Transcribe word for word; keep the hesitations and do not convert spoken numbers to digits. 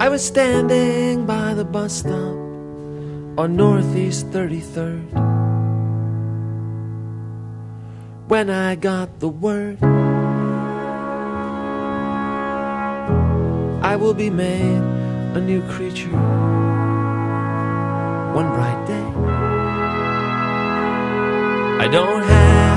I was standing by the bus stop on Northeast thirty-third when I got the word I will be made a new creature one bright day. I don't have